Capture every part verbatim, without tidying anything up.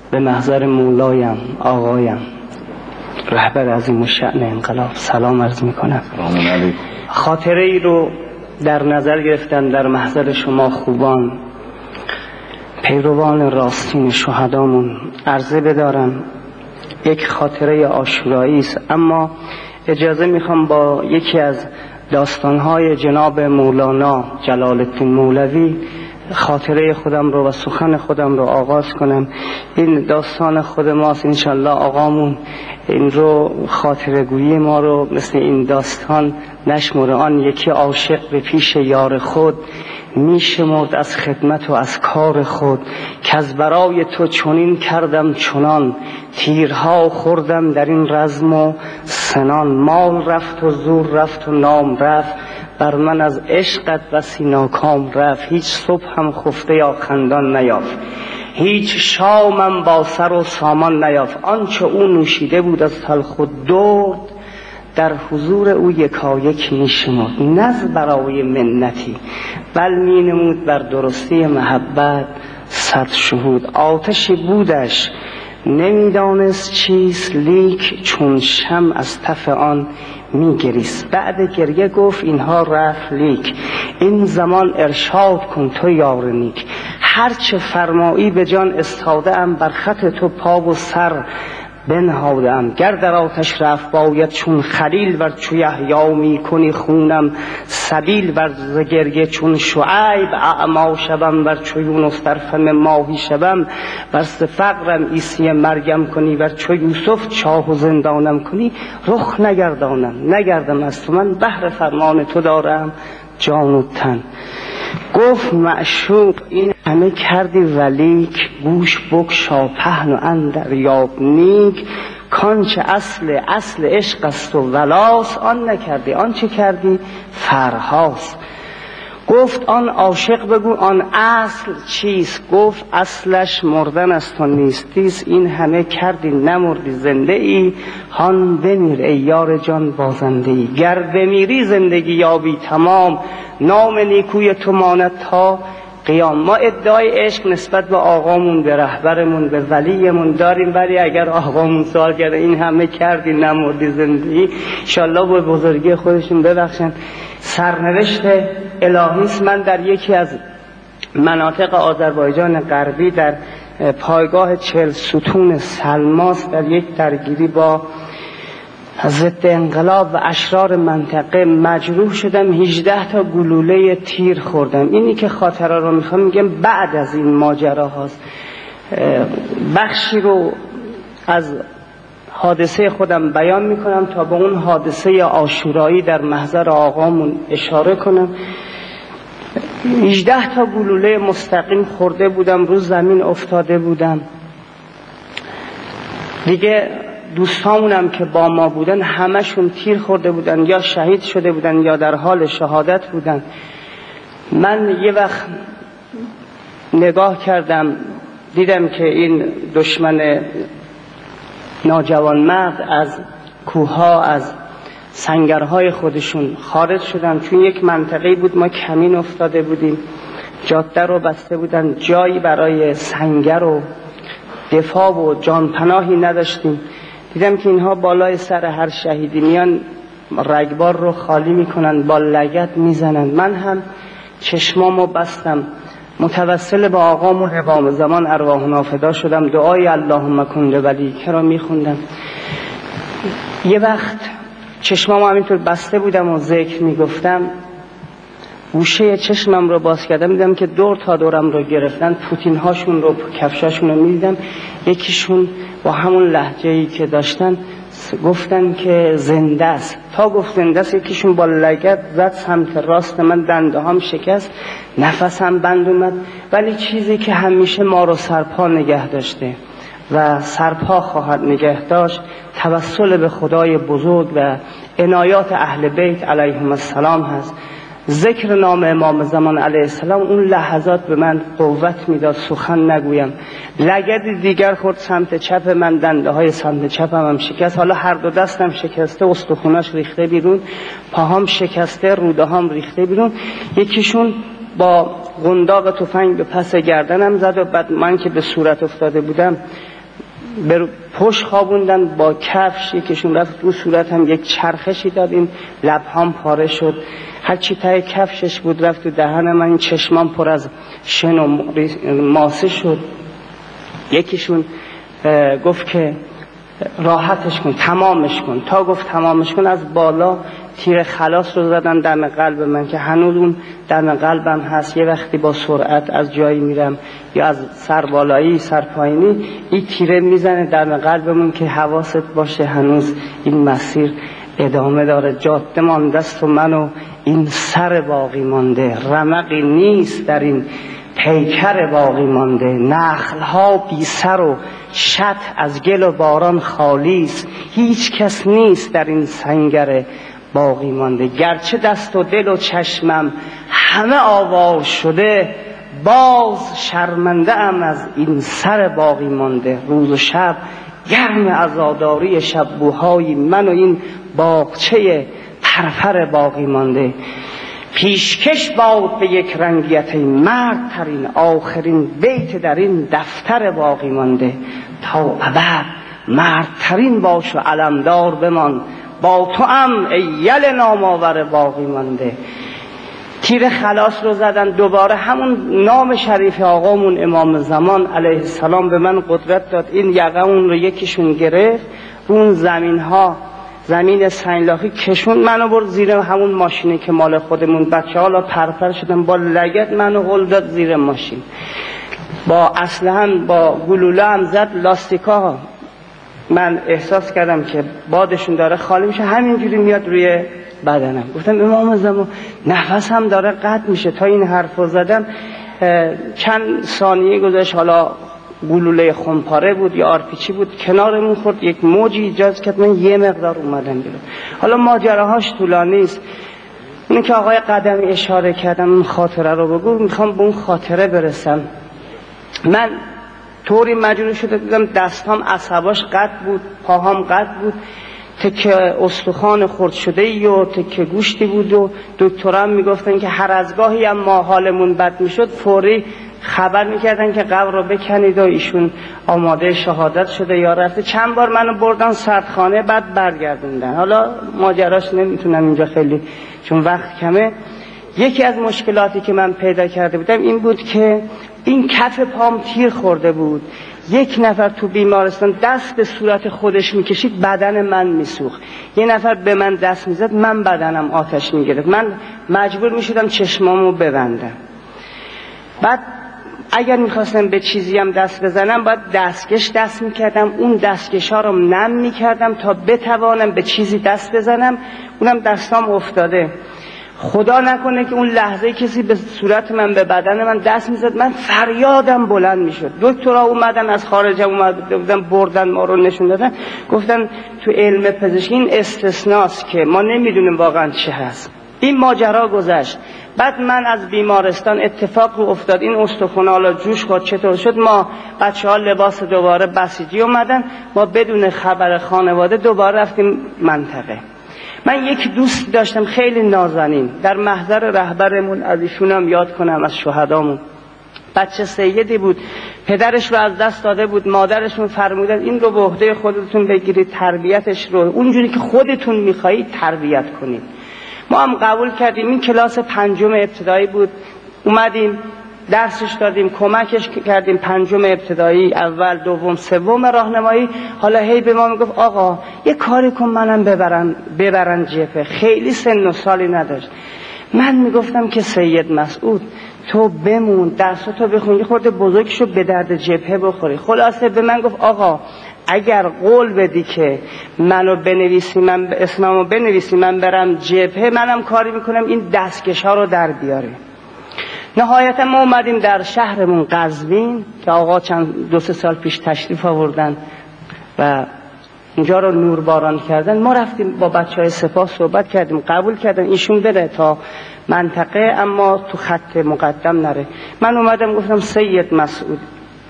به محضر مولایم آقایم رهبر عظیم الشأن انقلاب سلام عرض میکنم. خاطره ای رو در نظر گرفتن در محضر شما خوبان پیروان راستین شهدامون عرضه بدارم. یک خاطره عاشورایی است، اما اجازه میخوام با یکی از داستانهای جناب مولانا جلال الدین مولوی خاطره خودم رو و سخن خودم رو آغاز کنم. این داستان خود ماست، انشالله آقامون این رو خاطره گویی ما رو مثل این داستان نشمره. آن یکی عاشق به پیش یار خود میشمرد از خدمت و از کار خود، که از برای تو چنین کردم چنان، تیرها خوردم در این رزم و سنان. مال رفت و زور رفت و نام رفت، بر من از عشقت بسی ناکام رفت. هیچ صبح هم خفته یا خندان نیافت، هیچ شامم با سر و سامان نیافت. آنچه او نوشیده بود از تلخ و درد، در حضور او یکایک می شمرد. نز برای منتی بل می نمود بر درستی محبت صد شهود. آتشی بودش نمیدانست چیست، لیک چون شمع از تف آن می گریست. بعد گریه گفت اینها رفت لیک، این زمان ارشاد کن تو یار نیک. هرچه فرمایی به جان استاده ام، بر خط تو پا و سر بنهاده ام. گر در آتش رفت باید چون خلیل، ور چو یحیی می کنی خونم سبیل. ور ز گریه چون شعیب اعمی شوم، ور چو یونس در فم ماهی شوم. ور ز فقرم عیسی مریم کنی، ور چو یوسف چاه و زندانم کنی. رخ نگردانم نگردم از تو، من بهر فرمان تو دارم جان و تن. گفت معشوق این همه کردی ولیک، گوش بگشا پهن و اندر یاب نیک. کانچه اصل اصل عشق است و ولاس، آن نکردی آنچه کردی فرهاست. گفت آن عاشق بگو آن اصل چیست، گفت اصلش مردن است و نیستیست. این همه کردی نمردی زنده ای، هان بمیر ای یار جان بازنده ای. گر بمیری زندگی یابی تمام، نام نیکوی تو ماند تا قیام. ما ادعای عشق نسبت به آقامون، به رهبرمون، به ولیمون داریم، ولی اگر آقامون سوال کرده این همه کردی نمردی زندگی، انشالله به بزرگی خودشون ببخشن. سرنوشت الهی است. من در یکی از مناطق آذربایجان غربی در پایگاه چهل ستون سلماس در یک درگیری با ضد انقلاب و اشرار منطقه مجروح شدم. هجده تا گلوله تیر خوردم. اینی که خاطره رو میخوام میگم بعد از این ماجرا هاست. بخشی رو از حادثه خودم بیان میکنم تا به اون حادثه عاشورایی در محضر آقامون اشاره کنم. هجده تا گلوله مستقیم خورده بودم، رو زمین افتاده بودم. دیگه دوستامونم که با ما بودن همشون تیر خورده بودن، یا شهید شده بودن یا در حال شهادت بودن. من یه وقت نگاه کردم دیدم که این دشمن ناجوانمرد از کوه‌ها از سنگرهای خودشون خارج شدن. چون یک منطقه‌ای بود ما کمین افتاده بودیم، جاده رو بسته بودن، جایی برای سنگر و دفاع و جانپناهی نداشتیم. دیدم که اینها بالای سر هر شهیدی میان رگبار رو خالی میکنن، با لگد میزنن. من هم چشمامو بستم، متوسل به آقامون امام زمان ارواحنا فدا شدم، دعای اللهم کن لولیک رو میخوندم. یه وقت چشمامو همینطور بسته بودم و ذکر میگفتم، گوشه چشمم رو باز کردم، دیدم که دور تا دورم رو گرفتن، پوتین هاشون رو کفشاشون رو میدیدم. یکیشون با همون لهجه‌ای که داشتن گفتن که زنده است. تا گفت زنده است یکیشون با لگد زد سمت راست من، دنده هم شکست، نفسم بند اومد. ولی چیزی که همیشه ما رو سرپا نگه داشته و سرپا خواهد نگه داشت توسل به خدای بزرگ و عنایات اهل بیت علیهم السلام هست. ذکر نام امام زمان علیه السلام اون لحظات به من قوت میداد سخن نگویم. لگد دیگر خورد سمت چپ من، دنده های سمت چپم هم شکست. حالا هر دو دستم شکسته، استخوناش ریخته بیرون، پاهام شکسته، روده هام ریخته بیرون. یکیشون با قنداق تفنگ به پس گردنم زد و بعد من که به صورت افتاده بودم بر پشت خوابوندن با کفش، یکیشون رفت رو صورتم یک چرخشی داد، این لبهام پاره شد، هرچی ته کفشش بود رفت تو دهن من، این چشمام پر از شن و ماسه شد. یکیشون گفت که راحتش کن، تمامش کن. تا گفت تمامش کن از بالا تیر خلاص رو زدن دم قلب من که هنوز اون دم قلبم هست. یه وقتی با سرعت از جایی میرم یا از سر بالایی سر پایینی، این تیره میزنه دم قلبمون که حواست باشه هنوز این مسیر ادامه داره. جاده مانده است و منو این سر باقی مانده، رمقی نیست در این پیکر باقی مانده. نخلها بی سر و شط از گل و باران خالی است، هیچ کس نیست در این سنگر باقی مانده. گرچه دست و دل و چشمم همه آواز شده، باز شرمنده ام از این سر باقی مانده. روز و شب گرم عزاداری شبوهای من و این باغچه پرپر باقی مانده. پیشکش باد به یک رنگیت مرد ترین آخرین بیت در این دفتر باقی مانده. تا ابد مرد ترین باش و علمدار بمان، با تو ام ای یل نامآور باقی مانده. تیر خلاص رو زدن دوباره، همون نام شریف آقامون امام زمان علیه السلام به من قدرت داد. این یقمون رو یکیشون گرفت، اون زمین ها زمین سنگلاخی کشون منو برد زیر همون ماشینی که مال خودمون. بچه حالا پرپر شدن، با لگد منو هل داد زیر ماشین، با اسلحه با گلوله هم زد. لاستیکا من احساس کردم که بادشون داره خالی میشه، همینجوری میاد روی بدنم. گفتم امام زمان نفسم داره قطع میشه. تا این حرفو زدم چند ثانیه گذشت، حالا گلوله خمپاره بود یا آرپیچی بود کنارمون خورد، یک موجی ایجاد کرد، من یه مقدار اومدم بیرون. حالا ماجراهاش طولانی است. اینه که آقای قدمی اشاره کردم اون خاطره رو بگو، میخوام به اون خاطره برسم. من طوری مجبور شده دیدم دستام عصباش قطع بود، پاهام قطع بود، تکه استخوان خرد شده ای و تکه گوشتی بود و دکتران میگفتن که هر از گاهی هم ما حالمون بد میشد فوری خبر میکردن که قبر رو بکنید و ایشون آماده شهادت شده یا رفته. چند بار منو بردن سردخانه بعد برگردوندن. حالا ماجراش نمیتونم اینجا خیلی چون وقت کمه. یکی از مشکلاتی که من پیدا کرده بودم این بود که این کف پام تیر خورده بود. یک نفر تو بیمارستان دست به صورت خودش میکشید بدن من میسوخت، یه نفر به من دست میزد من بدنم آتش میگرفت، من مجبور میشدم چشمامو ببندم. بعد اگر میخواستم به چیزی هم دست بزنم باید دستکش دست میکردم، اون دستکش ها رو نم میکردم تا بتوانم به چیزی دست بزنم. اونم دستام افتاده. خدا نکنه که اون لحظه کسی به صورت من به بدن من دست میزد، من فریادم بلند میشد. دکترها اومدن از خارج اومدن بردن ما رو نشون دادن، گفتن تو علم پزشکی این استثناست که ما نمیدونیم واقعا چه هست. این ماجرا گذشت. بعد من از بیمارستان اتفاق رو افتاد، این استخوان‌ها حالا جوش خود چطور شد، ما بچه‌ها لباس دوباره بسیجی اومدن، ما بدون خبر خانواده دوباره رفتیم منطقه. من یک دوست داشتم خیلی نازنین در محضر رهبرمون، از ایشونم یاد کنم از شهدامون. بچه سیدی بود، پدرش رو از دست داده بود، مادرشون فرمودن این رو به عهده خودتون بگیرید، تربیتش رو اونجوری که خودتون میخواهید تربیت کنید. ما هم قبول کردیم. این کلاس پنجم ابتدایی بود، اومدیم درسش دادیم، کمکش کردیم، پنجم ابتدایی اول دوم سوم راهنمایی. حالا هی به ما میگفت آقا یه کاری کن منم ببرن ببرن جبهه. خیلی سن و سالی نداشت. من میگفتم که سید مسعود تو بمون درستو بخون، یه خورده بزرگشو به درد جبهه بخوری. خلاصه به من گفت آقا اگر قول بدی که منو بنویسی، من اسممو بنویسی، من برم جبهه، منم کاری میکنم این دستکش ها رو در بیاره. نهایتا ما اومدیم در شهرمون قزوین که آقا چند دو سه سال پیش تشریف آوردن و اینجا رو نورباران کردن. ما رفتیم با بچهای سپاه صحبت کردیم، قبول کردن ایشون بره تا منطقه اما تو خط مقدم نره. من اومدم گفتم سید مسعود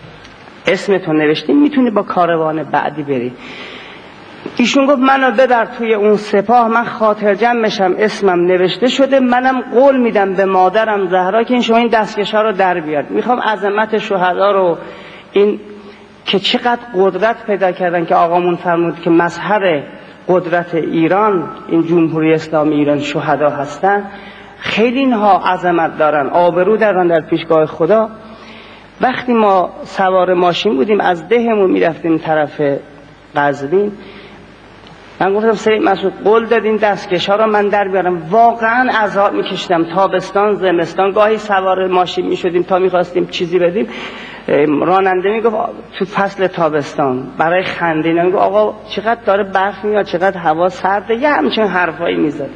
اسمتو نوشتیم، میتونی با کاروان بعدی بری. ایشون گفت منو ببر توی اون سپاه، من خاطر جمع بشم، اسمم نوشته شده، منم قول میدم به مادرم زهرا که این شما این دستکشا رو در بیاد. میخوام عظمت شهدا رو، این که چقدر قدرت پیدا کردن که آقامون فرمود که مظهر قدرت ایران این جمهوری اسلامی ایران شهدا هستن، خیلی اینها عظمت دارن، آبرو دارن در پیشگاه خدا. وقتی ما سوار ماشین بودیم از دهمون میرفتیم طرف قزوین، من گفتم سید مسعود قول دادین دستکش ها رو من در بیارم. واقعا عذاب میکشیدم، تابستان زمستان گاهی سوار ماشین میشدیم تا میخواستیم چیزی بدیم، راننده میگفت تو فصل تابستان برای خندیدن میگفت آقا چقدر داره برف میاد، چقدر هوا سرده، یه همچین حرفایی میزدن.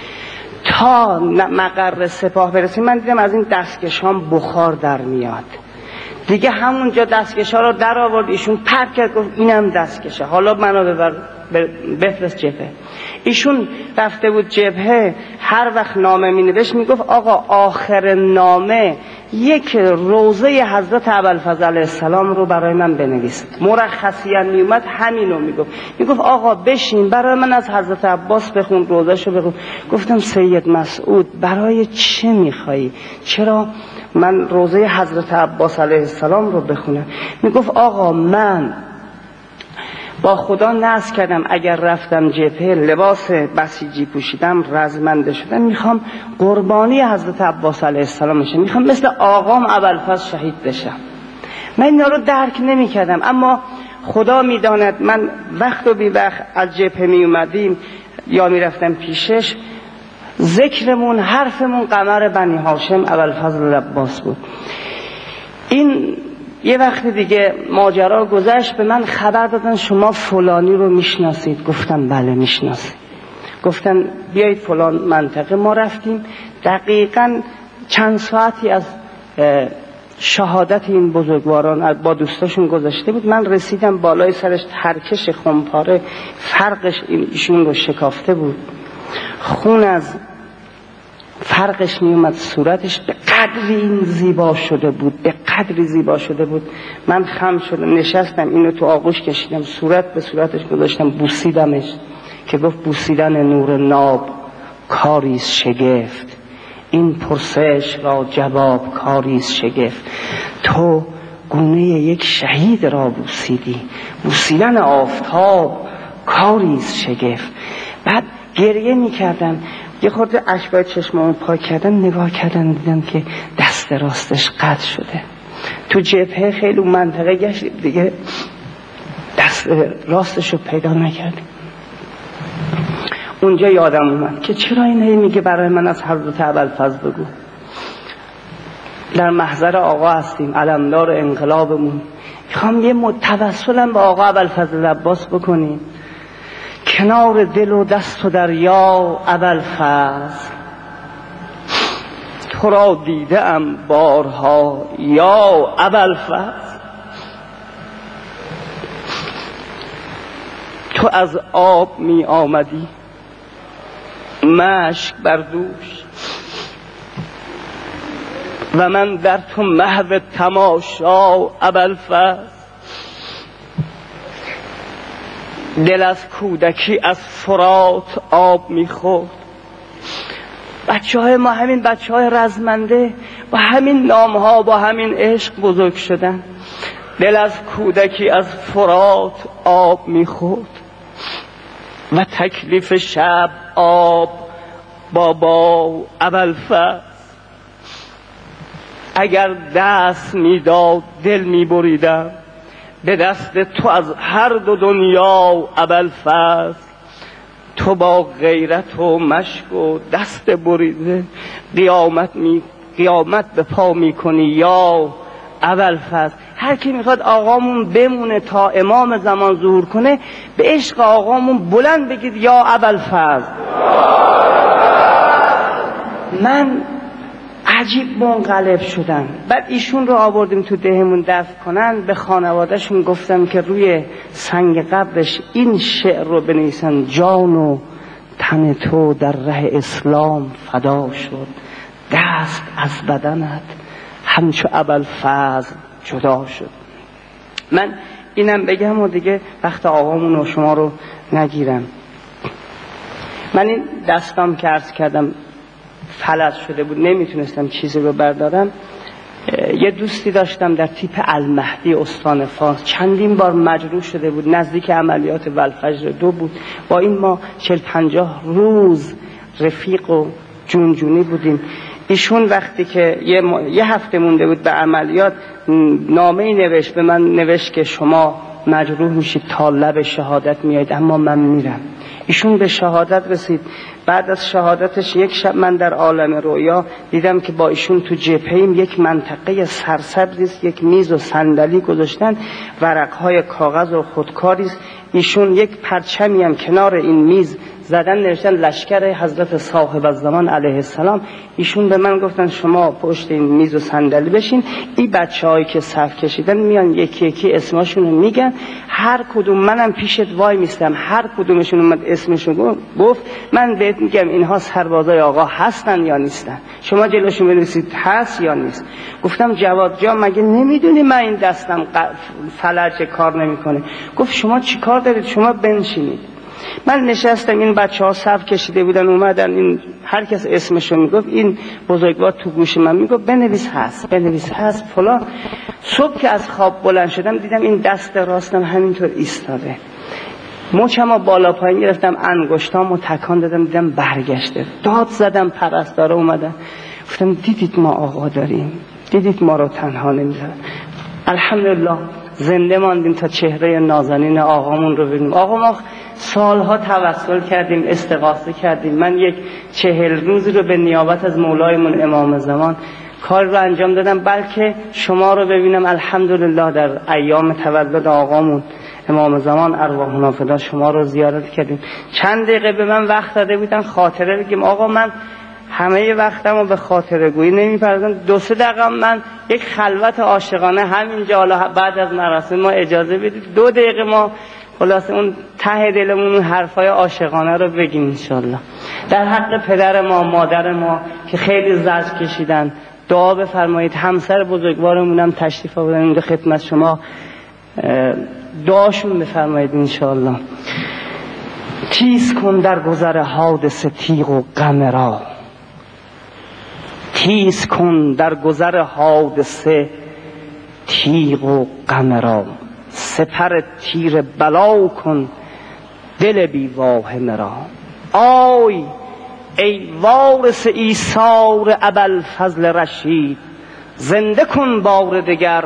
تا مقر سپاه برسیم من دیدم از این دستکشام بخار در میاد. دیگه همونجا دستکشا رو در آورد، ایشون پرت کرد گفت اینم دستکشه، حالا منو ببر بفرست جبهه. ایشون رفته بود جبهه، هر وقت نامه می نوشت می گفت آقا آخر نامه یک روضه حضرت ابوالفضل علیه السلام رو برای من بنویس. مرخصی می اومد همینو می گفت، می گفت آقا بشین برای من از حضرت عباس بخون، روضه‌شو بخون. گفتم سید مسعود برای چه میخوایی؟ چرا من روضه حضرت عباس علیه السلام رو بخونم؟ می گفت آقا من با خدا نذر کردم اگر رفتم جبهه لباس بسیجی پوشیدم رزمنده شدم میخوام قربانی حضرت عباس علیه السلام بشم، میخوام مثل آقام ابوالفضل شهید بشم. من اینا رو درک نمی کردم، اما خدا میداند من وقت و بی وقت از جبهه می اومدیم یا می رفتم پیشش، ذکرمون حرفمون قمر بنی هاشم ابوالفضل عباس بود. این یه وقت دیگه ماجرا گذشت، به من خبر دادن شما فلانی رو میشناسید؟ گفتم بله میشناسید. گفتن بیایید فلان منطقه. ما رفتیم، دقیقاً چند ساعتی از شهادت این بزرگواران با دوستاشون گذشته بود. من رسیدم بالای سرش ترکش خمپاره فرقش ایشون رو شکافته بود، خون از فرقش می اومد، صورتش به قدری این زیبا شده بود، به قدری زیبا شده بود. من خم شدم نشستم، اینو تو آغوش کشیدم، صورت به صورتش گذاشتم، بوسیدمش که گفت بوسیدن نور ناب کاریست شگفت، این پرسش را جواب کاریست شگفت. تو گونه یک شهید را بوسیدی، بوسیدن آفتاب کاریست شگفت. بعد گریه می کردم، یه خورده اشکای چشمامو پاک کردم، نگاه کردم دیدم که دست راستش قطع شده. تو جبهه خیلی منطقه گشتیم دیگه دست راستش رو پیدا نکردم. اونجا یادم اومد که چرا این هی میگه برای من از حضرت ابوالفضل بگو. در محضر آقا هستیم، علمدار انقلابمون، میخوام یه متوسلم به آقا ابوالفضل عباس بکنیم. کنار دل و دست و دریا ابوالفضل، تو را دیده ام بارها یا ابوالفضل. تو از آب می آمدی مشک بر دوش و من در تو محو تماشا ابوالفضل. دل از کودکی از فرات آب میخورد. بچه های ما همین بچه های رزمنده با همین نام ها با همین عشق بزرگ شدن. دل از کودکی از فرات آب میخورد و تکلیف شب آب بابا ابوالفضل. اگر دست میداد دل میبریدم به دست تو از هر دو دنیا ابوالفضل. تو با غیرت و مشک و دست بریده قیامت می قیامت به پا میکنی یا ابوالفضل. هر کی میخواد آقامون بمونه تا امام زمان ظهور کنه، به عشق آقامون بلند بگید یا ابوالفضل. من عجیب منقلب شدن. بعد ایشون رو آوردیم تو دهمون دفن کنن، به خانوادهشون گفتم که روی سنگ قبرش این شعر رو بنویسن: جان و تن تو در ره اسلام فدا شد، دست از بدنت همچو ابوالفضل جدا شد. من اینم بگم و دیگه وقت آقامون و شما رو نگیرم. من این دستام که عرض کردم فلج شده بود، نمیتونستم چیزی رو بردارم. یه دوستی داشتم در تیپ المهدی استان فارس، چندین بار مجروح شده بود، نزدیک عملیات والفجر دو بود. با این ما چل پنجاه روز رفیق و جونجونی بودیم. ایشون وقتی که یه, م... یه هفته مونده بود به عملیات، نامه‌ای نوشت به من، نوشت که شما مجروح میشید، تا لب شهادت میایید اما من میرم. ایشون به شهادت رسید. بعد از شهادتش یک شب من در عالم رویا دیدم که با ایشون تو جبهه‌ایم یک منطقه سرسبزی است، یک میز و صندلی گذاشتن، ورقهای کاغذ و خودکاری است. ایشون یک پرچمی هم کنار این میز زدن، نوشتن لشکر حضرت صاحب الزمان علیه السلام. ایشون به من گفتن شما پشت این میز و صندلی بشین، این بچه‌هایی که صف کشیدن میان یکی یکی اسمشون رو میگن، هر کدوم منم پیشت وای میستم، هر کدومشون اومد اسمشون گفت من بهت میگم اینها سربازای آقا هستن یا نیستن، شما جلوشون بنویسید هست یا نیست. گفتم جواد جان مگه نمیدونی من این دستم فلج کار نمیکنه؟ گفت شما چیکار دارید، شما بنشینید. من نشستم، این بچه ها صف کشیده بودن اومدن، این هر کس اسمشو میگفت، این بزرگوار تو گوش من میگفت بنویس هست، بنویس هست فلان. صبح که از خواب بلند شدم دیدم این دست راستم همینطور ایستاده، مچمو بالا پایین گرفتم، انگشتامو تکان دادم، دیدم برگشته. داد زدم، پرستارا اومدن، گفتم دیدید ما آقا داریم، دیدید ما رو تنها نمیذارن. الحمدلله زنده ماندیم تا چهره نازنین آقامون رو ببینیم. آقا ما سالها توسل کردیم، استغاثه کردیم. من یک چهل روزی رو به نیابت از مولایمون امام زمان کار رو انجام دادم، بلکه شما رو ببینم. الحمدلله در ایام تولد آقامون امام زمان ارواحنا فدا شما رو زیارت کردیم. چند دقیقه به من وقت داده بودن خاطره بگیم. آقا من همه وقتم رو به خاطره گویی نمی‌پردازم، دو سه دقیقه من یک خلوت عاشقانه همینجا، حالا بعد از مراسم ما اجازه بدید دو دقیقه ما خلاصه اون ته دلمون اون حرفای عاشقانه رو بگیم انشالله. در حق پدر ما، مادر ما که خیلی زجر کشیدن دعا بفرمایید. همسر بزرگوارمون هم تشریف آوردن اینجا خدمت شما، دعاشون بفرمایید انشالله. تیز کن در گذر حادثه تیغ و غم را، تیز کن در گذر حادثه تیغ و غم را، سپر تیر بلا کن دل بی واهمه را. آی ای وارث ایثار ابوالفضل رشید، زنده کن بار دگر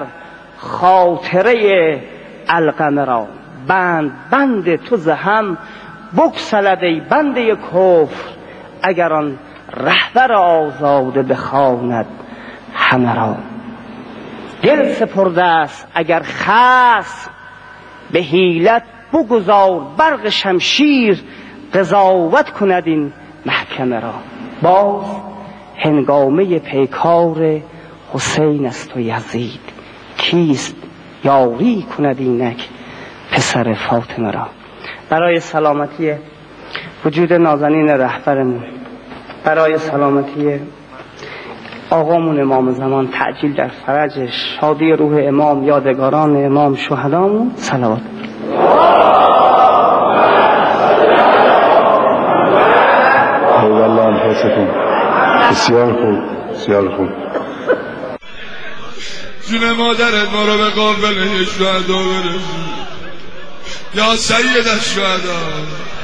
خاطره القمه را. بند بند تو ز هم بگسلد ای بنده کفر، اگر آن رهبر آزاده بخواند همه را. دل سپرده است اگر خصم به حیلت بگذار، برق شمشیر قضاوت کند این محکمه را. باز هنگامه پیکار حسین است و یزید، کیست یاری کند اینک پسر فاطمه را. برای سلامتی وجود نازنین رهبرمون، برای سلامتی آقامون امام زمان، تعجیل در فرجش، شادی روح امام، یادگاران امام، شهدامون، صلوات. والله انفسكم. بسیار خوب، بسیار خوب. جون مادرت ما رو به قابل شهدا برسون یا سید الشهدا.